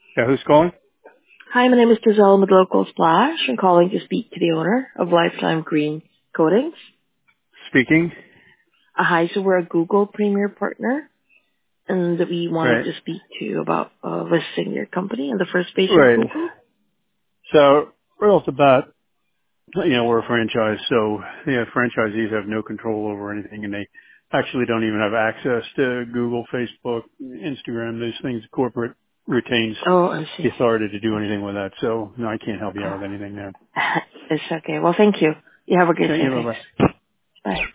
Yeah, who's calling? Hi, my name is Giselle with Local Splash. I'm calling to speak to the owner of Lifetime Green Coatings. Speaking. Hi, so we're a Google Premier Partner, and we wanted Right. to speak to you about listing your company on the first page of Right. Google. So right off the bat, we're a franchise, so franchisees have no control over anything, and they actually don't even have access to Google, Facebook, Instagram, those things. Corporate retains Oh, I the see. authority to do anything with that. So no, I can't help you out with anything there. It's okay. Well, thank you. You have a great Thank day. you. Bye Thanks. bye. Bye.